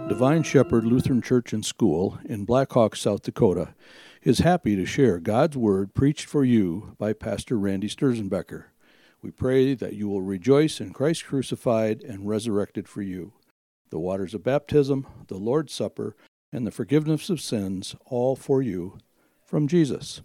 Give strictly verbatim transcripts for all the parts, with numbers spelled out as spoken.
Divine Shepherd Lutheran Church and School in Black Hawk, South Dakota, is happy to share God's Word preached for you by Pastor Randy Sturzenbecker. We pray that you will rejoice in Christ crucified and resurrected for you. The waters of baptism, the Lord's Supper, and the forgiveness of sins, all for you, from Jesus.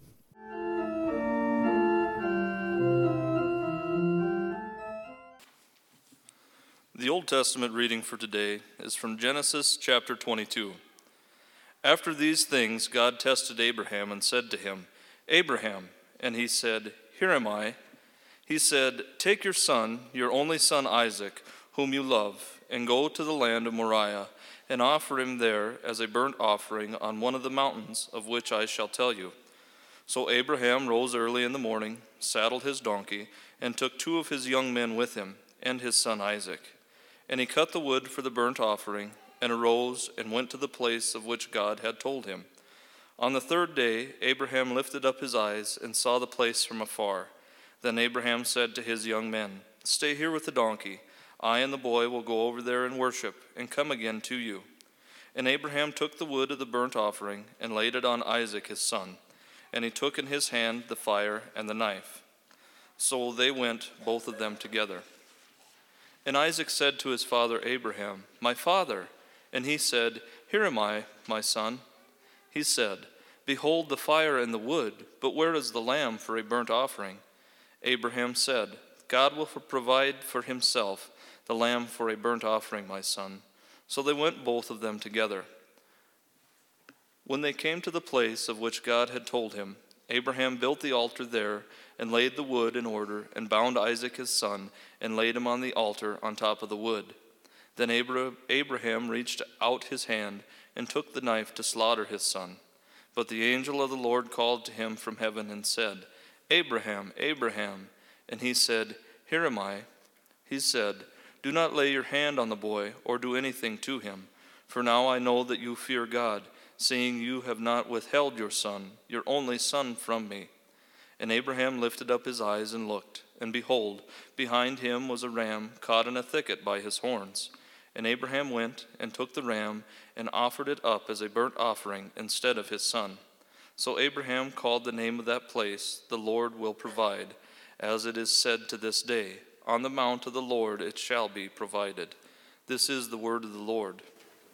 The Old Testament reading for today is from Genesis chapter twenty-two. After these things, God tested Abraham and said to him, "Abraham," and he said, "Here am I." He said, "Take your son, your only son Isaac, whom you love, and go to the land of Moriah, and offer him there as a burnt offering on one of the mountains of which I shall tell you." So Abraham rose early in the morning, saddled his donkey, and took two of his young men with him, and his son Isaac. And he cut the wood for the burnt offering, and arose and went to the place of which God had told him. On the third day Abraham lifted up his eyes and saw the place from afar. Then Abraham said to his young men, "Stay here with the donkey. I and the boy will go over there and worship, and come again to you." And Abraham took the wood of the burnt offering, and laid it on Isaac his son. And he took in his hand the fire and the knife. So they went, both of them together. And Isaac said to his father Abraham, "My father." And he said, "Here am I, my son." He said, "Behold the fire and the wood, but where is the lamb for a burnt offering?" Abraham said, "God will provide for himself the lamb for a burnt offering, my son." So they went both of them together. When they came to the place of which God had told him, Abraham built the altar there, and laid the wood in order, and bound Isaac his son, and laid him on the altar on top of the wood. Then Abraham reached out his hand, and took the knife to slaughter his son. But the angel of the Lord called to him from heaven, and said, "Abraham, Abraham." And he said, "Here am I." He said, "Do not lay your hand on the boy, or do anything to him. For now I know that you fear God, seeing you have not withheld your son, your only son, from me." And Abraham lifted up his eyes and looked, and behold, behind him was a ram caught in a thicket by his horns. And Abraham went and took the ram, and offered it up as a burnt offering instead of his son. So Abraham called the name of that place, "The Lord will provide," as it is said to this day, "On the mount of the Lord it shall be provided." This is the word of the Lord.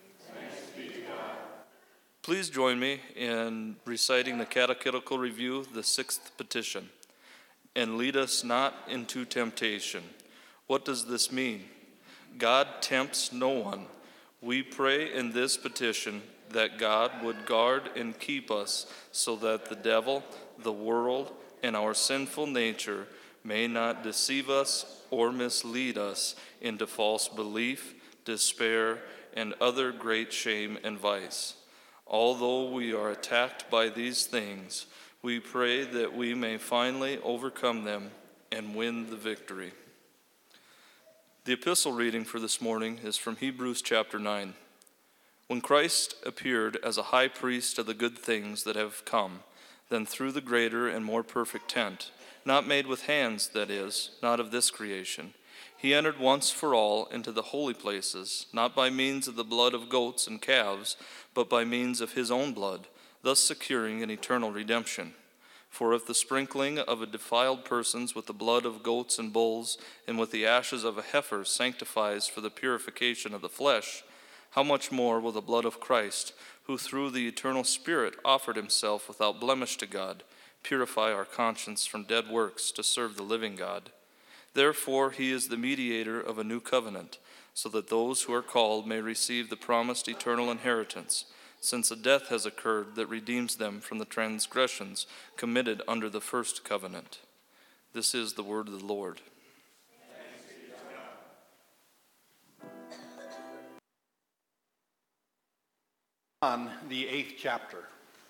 Please join me in reciting the catechetical review, the sixth petition. "And lead us not into temptation." What does this mean? God tempts no one. We pray in this petition that God would guard and keep us so that the devil, the world, and our sinful nature may not deceive us or mislead us into false belief, despair, and other great shame and vice. Although we are attacked by these things, we pray that we may finally overcome them and win the victory. The epistle reading for this morning is from Hebrews chapter nine. When Christ appeared as a high priest of the good things that have come, then through the greater and more perfect tent, not made with hands, that is, not of this creation, he entered once for all into the holy places, not by means of the blood of goats and calves, but by means of his own blood, thus securing an eternal redemption. For if the sprinkling of a defiled persons with the blood of goats and bulls and with the ashes of a heifer sanctifies for the purification of the flesh, how much more will the blood of Christ, who through the eternal Spirit offered himself without blemish to God, purify our conscience from dead works to serve the living God? Therefore he is the mediator of a new covenant, so that those who are called may receive the promised eternal inheritance, since a death has occurred that redeems them from the transgressions committed under the first covenant. This is the word of the Lord. On the eighth chapter.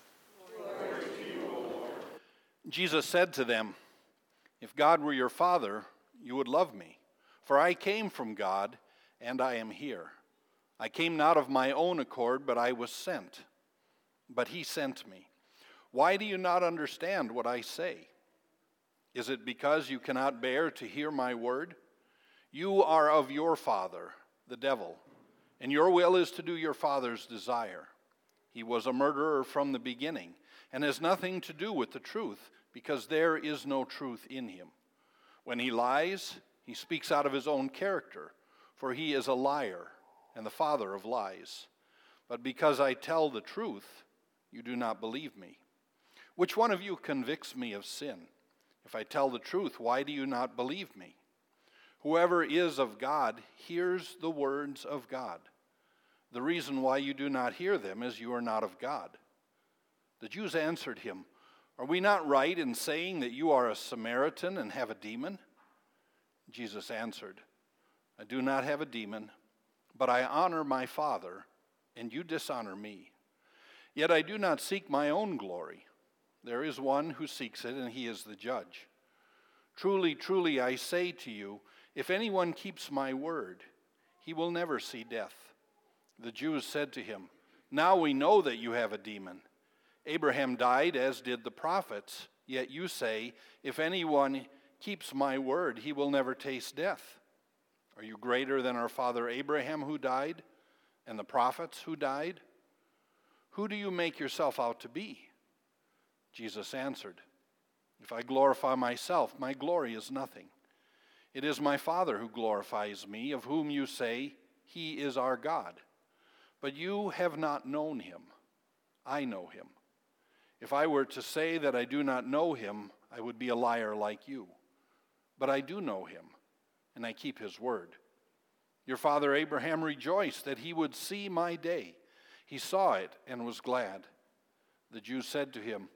Jesus said to them, "If God were your Father, you would love me, for I came from God, and I am here. I came not of my own accord, but I was sent. But he sent me. Why do you not understand what I say? Is it because you cannot bear to hear my word? You are of your father, the devil, and your will is to do your father's desire. He was a murderer from the beginning, and has nothing to do with the truth, because there is no truth in him. When he lies, he speaks out of his own character, for he is a liar and the father of lies. But because I tell the truth, you do not believe me. Which one of you convicts me of sin? If I tell the truth, why do you not believe me? Whoever is of God hears the words of God. The reason why you do not hear them is you are not of God. The Jews answered him, Are we not right in saying that you are a Samaritan and have a demon? Jesus answered, I do not have a demon, but I honor my Father, and you dishonor me. Yet I do not seek my own glory. There is one who seeks it, and he is the judge. Truly, truly, I say to you, if anyone keeps my word, he will never see death. The Jews said to him, Now we know that you have a demon. Abraham died, as did the prophets, yet you say, if anyone keeps my word, he will never taste death. Are you greater than our father Abraham, who died, and the prophets who died? Who do you make yourself out to be? Jesus answered, If I glorify myself, my glory is nothing. It is my Father who glorifies me, of whom you say, He is our God. But you have not known him. I know him. If I were to say that I do not know him, I would be a liar like you. But I do know him, and I keep his word. Your father Abraham rejoiced that he would see my day. He saw it and was glad. The Jews said to him,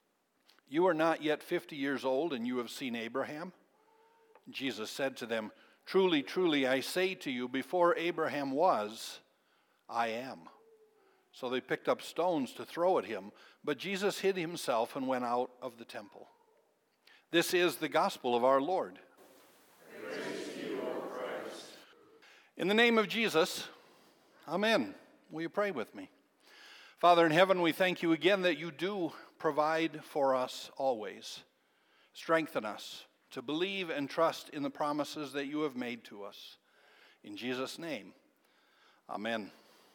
You are not yet fifty years old, and you have seen Abraham? Jesus said to them, Truly, truly, I say to you, before Abraham was, I am. So they picked up stones to throw at him, but Jesus hid himself and went out of the temple. This is the gospel of our Lord. Praise to you, O Christ. In the name of Jesus, amen. Will you pray with me? Father in heaven, we thank you again that you do provide for us always. Strengthen us to believe and trust in the promises that you have made to us. In Jesus' name, amen.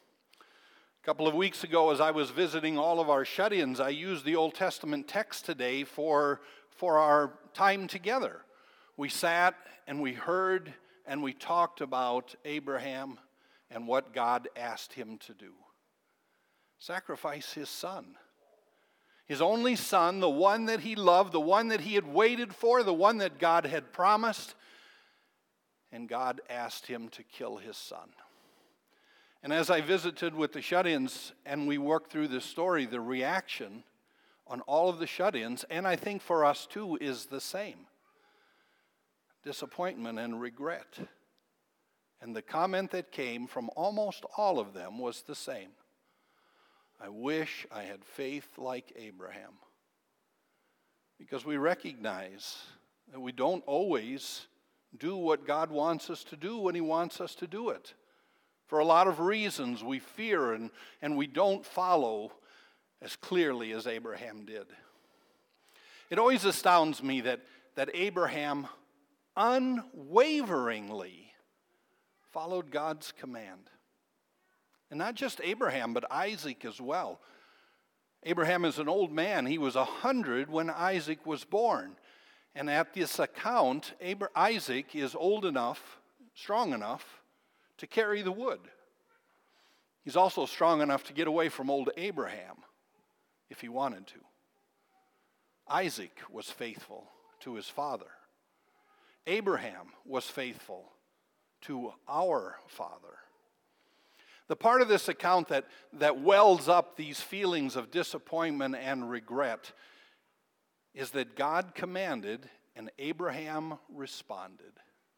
A couple of weeks ago, as I was visiting all of our shut-ins, I used the Old Testament text today for, for our time together. We sat and we heard and we talked about Abraham and what God asked him to do. Sacrifice his son. His only son, the one that he loved, the one that he had waited for, the one that God had promised. And God asked him to kill his son. And as I visited with the shut-ins and we worked through this story, the reaction on all of the shut-ins, and I think for us too, is the same. Disappointment and regret. And the comment that came from almost all of them was the same. I wish I had faith like Abraham. Because we recognize that we don't always do what God wants us to do when he wants us to do it. For a lot of reasons, we fear and, and we don't follow as clearly as Abraham did. It always astounds me that, that Abraham unwaveringly followed God's command. And not just Abraham, but Isaac as well. Abraham is an old man. He was a hundred when Isaac was born. And at this account, Isaac is old enough, strong enough, to carry the wood. He's also strong enough to get away from old Abraham if he wanted to. Isaac was faithful to his father. Abraham was faithful to our father. The part of this account that, that wells up these feelings of disappointment and regret is that God commanded and Abraham responded.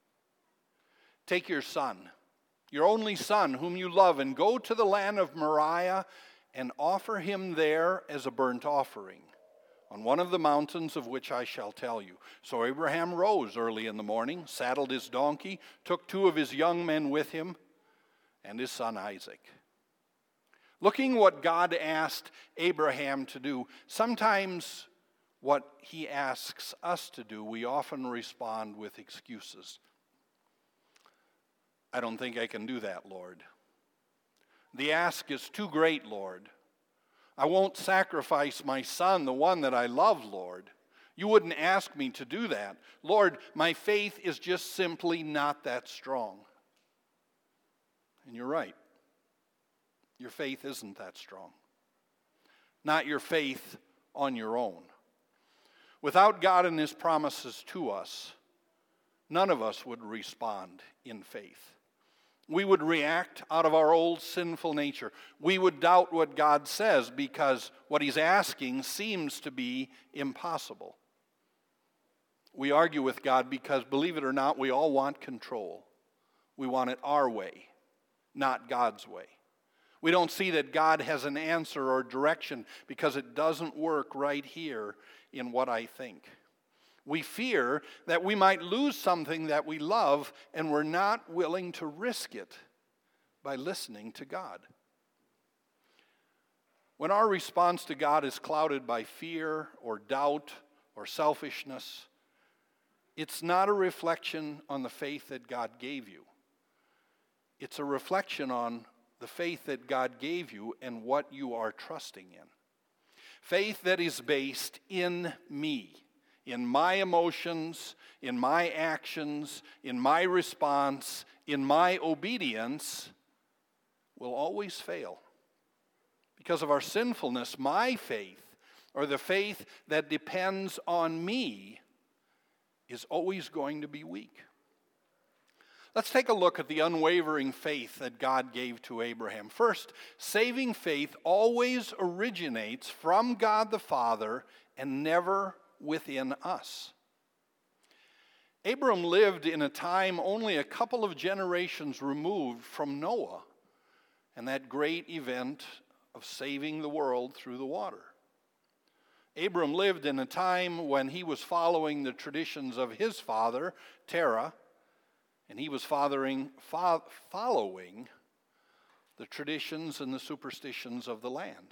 Take your son, your only son whom you love, and go to the land of Moriah and offer him there as a burnt offering on one of the mountains of which I shall tell you. So Abraham rose early in the morning, saddled his donkey, took two of his young men with him, and his son Isaac. Looking what God asked Abraham to do, sometimes what he asks us to do, we often respond with excuses. I don't think I can do that, Lord. The ask is too great, Lord. I won't sacrifice my son, the one that I love, Lord. You wouldn't ask me to do that. Lord, my faith is just simply not that strong. And you're right. Your faith isn't that strong. Not your faith on your own. Without God and His promises to us, none of us would respond in faith. We would react out of our old sinful nature. We would doubt what God says because what He's asking seems to be impossible. We argue with God because, believe it or not, we all want control. We want it our way, not God's way. We don't see that God has an answer or direction because it doesn't work right here in what I think. We fear that we might lose something that we love, and we're not willing to risk it by listening to God. When our response to God is clouded by fear or doubt or selfishness, it's not a reflection on the faith that God gave you. It's a reflection on the faith that God gave you and what you are trusting in. Faith that is based in me, in my emotions, in my actions, in my response, in my obedience, will always fail. Because of our sinfulness, my faith, or the faith that depends on me, is always going to be weak. Let's take a look at the unwavering faith that God gave to Abraham. First, saving faith always originates from God the Father and never within us. Abram lived in a time only a couple of generations removed from Noah and that great event of saving the world through the water. Abram lived in a time when he was following the traditions of his father, Terah, and he was fathering, fo- following the traditions and the superstitions of the land.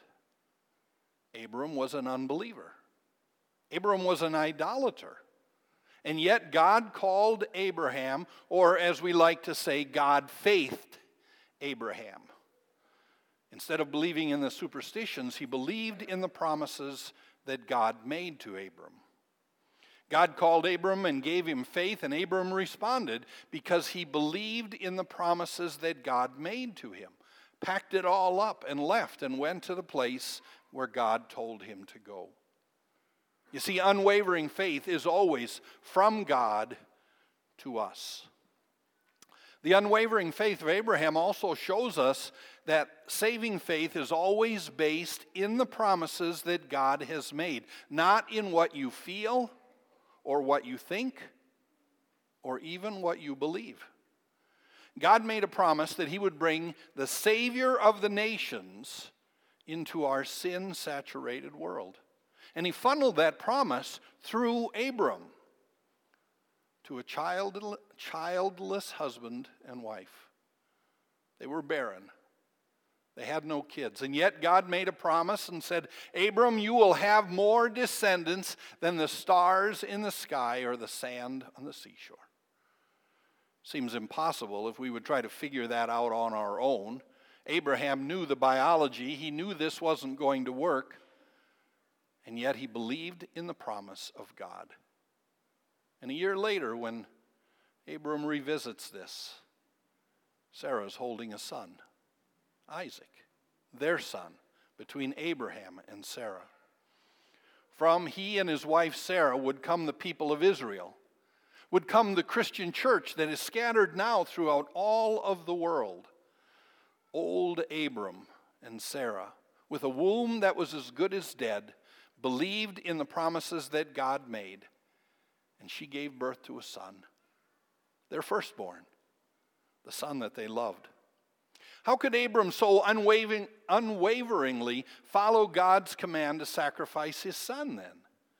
Abram was an unbeliever. Abram was an idolater. And yet God called Abraham, or as we like to say, God faithed Abraham. Instead of believing in the superstitions, he believed in the promises that God made to Abram. God called Abram and gave him faith, and Abram responded because he believed in the promises that God made to him, packed it all up and left and went to the place where God told him to go. You see, unwavering faith is always from God to us. The unwavering faith of Abraham also shows us that saving faith is always based in the promises that God has made, not in what you feel or what you think or even what you believe. God made a promise that he would bring the Savior of the nations into our sin-saturated world. And he funneled that promise through Abram to a child, childless husband and wife. They were barren. They had no kids. And yet God made a promise and said, Abram, you will have more descendants than the stars in the sky or the sand on the seashore. Seems impossible if we would try to figure that out on our own. Abraham knew the biology. He knew this wasn't going to work. And yet he believed in the promise of God. And a year later, when Abram revisits this, Sarah's holding a son, Isaac, their son, between Abraham and Sarah. From he and his wife Sarah would come the people of Israel, would come the Christian church that is scattered now throughout all of the world. Old Abram and Sarah, with a womb that was as good as dead, believed in the promises that God made, and she gave birth to a son, their firstborn, the son that they loved. How could Abram so unwavering, unwaveringly follow God's command to sacrifice his son then?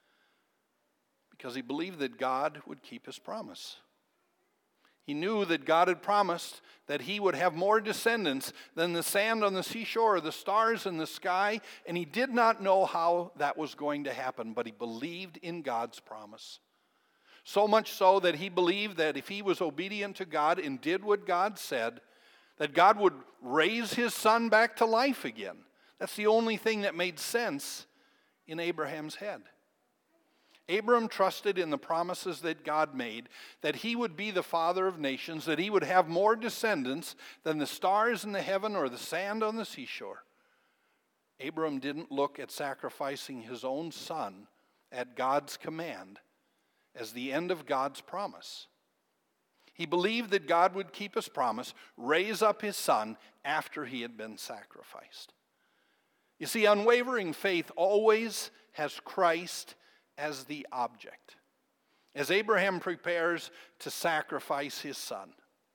Because he believed that God would keep his promise. He knew that God had promised that he would have more descendants than the sand on the seashore or the stars in the sky, and he did not know how that was going to happen, but he believed in God's promise. So much so that he believed that if he was obedient to God and did what God said, that God would raise his son back to life again. That's the only thing that made sense in Abraham's head. Abram trusted in the promises that God made, that he would be the father of nations, that he would have more descendants than the stars in the heaven or the sand on the seashore. Abram didn't look at sacrificing his own son at God's command as the end of God's promise. He believed that God would keep his promise, raise up his son after he had been sacrificed. You see, unwavering faith always has Christ as the object. As Abraham prepares to sacrifice his son,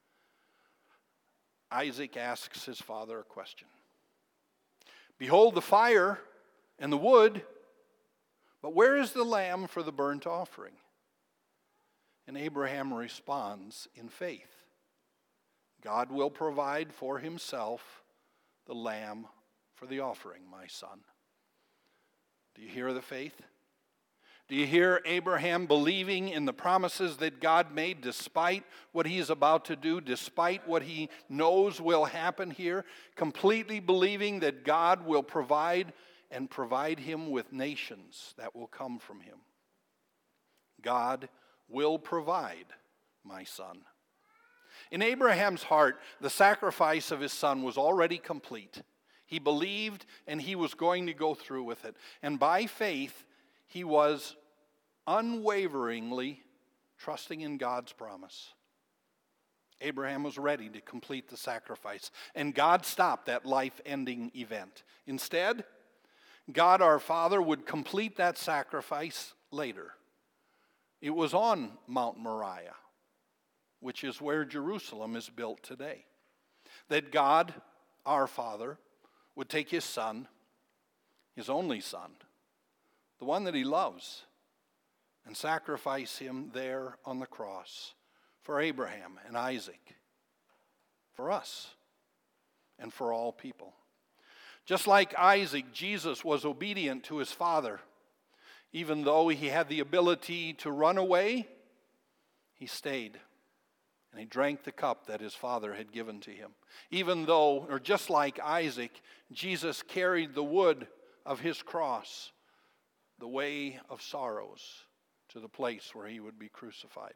Isaac asks his father a question. Behold the fire and the wood, but where is the lamb for the burnt offering? And Abraham responds in faith. God will provide for himself the lamb for the offering, my son. Do you hear the faith? Do you hear Abraham believing in the promises that God made despite what he is about to do, despite what he knows will happen here, completely believing that God will provide and provide him with nations that will come from him? God will provide, my son. In Abraham's heart, the sacrifice of his son was already complete. He believed and he was going to go through with it. And by faith, he was unwaveringly trusting in God's promise. Abraham was ready to complete the sacrifice, and God stopped that life-ending event. Instead, God our Father would complete that sacrifice later. It was on Mount Moriah, which is where Jerusalem is built today, that God our Father would take his son, his only son, the one that he loves, and sacrifice him there on the cross for Abraham and Isaac, for us, and for all people. Just like Isaac, Jesus was obedient to his father. Even though he had the ability to run away, he stayed, and he drank the cup that his father had given to him. Even though, or just like Isaac, Jesus carried the wood of his cross, the way of sorrows, to the place where he would be crucified.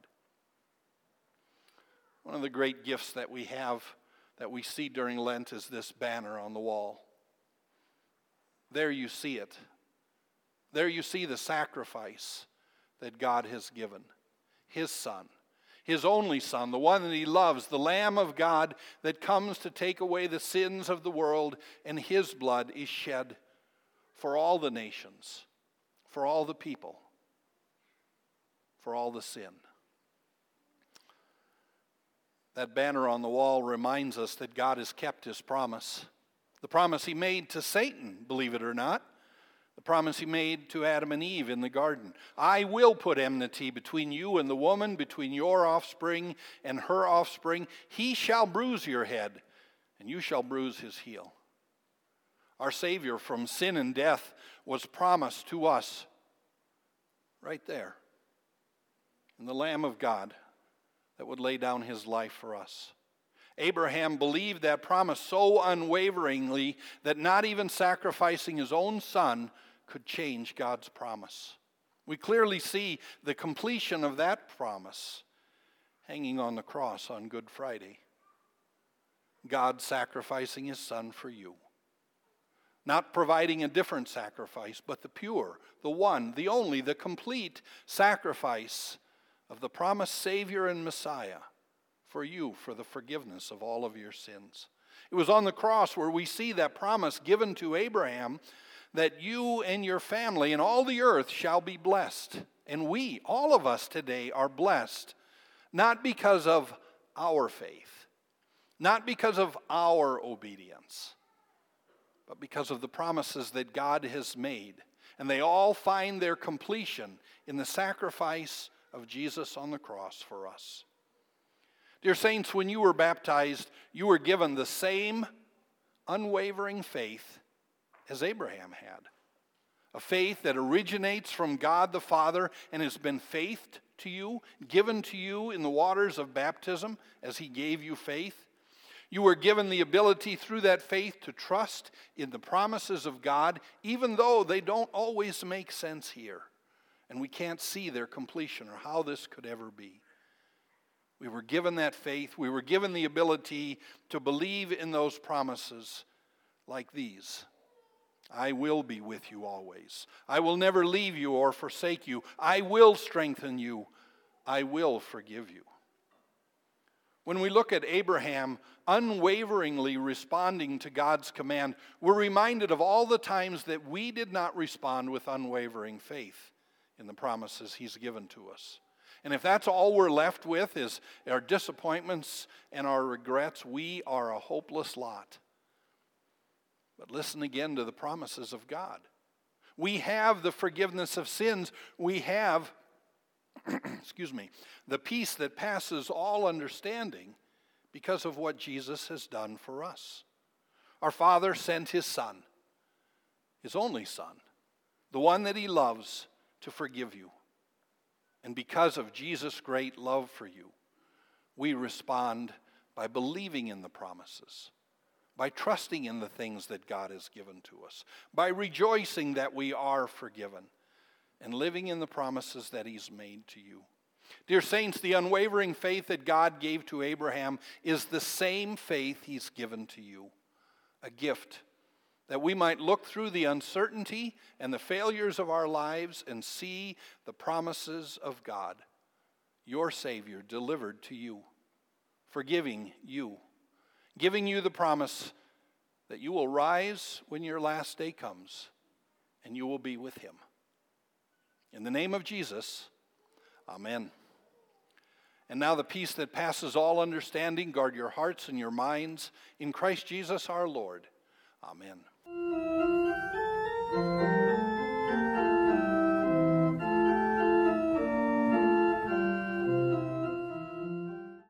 One of the great gifts that we have, that we see during Lent, is this banner on the wall. There you see it. There you see the sacrifice that God has given. His son, his only son, the one that he loves, the Lamb of God that comes to take away the sins of the world, and his blood is shed for all the nations, for all the people, for all the sin. That banner on the wall reminds us that God has kept his promise. The promise he made to Satan, believe it or not. The promise he made to Adam and Eve in the garden. I will put enmity between you and the woman, between your offspring and her offspring. He shall bruise your head, and you shall bruise his heel. Our Savior from sin and death was promised to us right there, in the Lamb of God that would lay down his life for us. Abraham believed that promise so unwaveringly that not even sacrificing his own son could change God's promise. We clearly see the completion of that promise hanging on the cross on Good Friday. God sacrificing his son for you. Not providing a different sacrifice, but the pure, the one, the only, the complete sacrifice of the promised Savior and Messiah for you, for the forgiveness of all of your sins. It was on the cross where we see that promise given to Abraham that you and your family and all the earth shall be blessed. And we, all of us today, are blessed, not because of our faith, not because of our obedience, but because of the promises that God has made. And they all find their completion in the sacrifice of Jesus on the cross for us. Dear saints, when you were baptized, you were given the same unwavering faith as Abraham had. A faith that originates from God the Father and has been faithed to you, given to you in the waters of baptism as he gave you faith. You were given the ability through that faith to trust in the promises of God, even though they don't always make sense here, and we can't see their completion or how this could ever be. We were given that faith. We were given the ability to believe in those promises like these. I will be with you always. I will never leave you or forsake you. I will strengthen you. I will forgive you. When we look at Abraham unwaveringly responding to God's command, we're reminded of all the times that we did not respond with unwavering faith in the promises he's given to us. And if that's all we're left with is our disappointments and our regrets, we are a hopeless lot. But listen again to the promises of God. We have the forgiveness of sins. We have, excuse me, the peace that passes all understanding because of what Jesus has done for us. Our Father sent his Son, his only Son, the one that he loves, to forgive you. And because of Jesus' great love for you, we respond by believing in the promises, by trusting in the things that God has given to us, by rejoicing that we are forgiven, and living in the promises that he's made to you. Dear saints, the unwavering faith that God gave to Abraham is the same faith he's given to you, a gift that we might look through the uncertainty and the failures of our lives and see the promises of God, your Savior, delivered to you, forgiving you, giving you the promise that you will rise when your last day comes and you will be with him. In the name of Jesus, amen. And now the peace that passes all understanding, guard your hearts and your minds in Christ Jesus our Lord. Amen.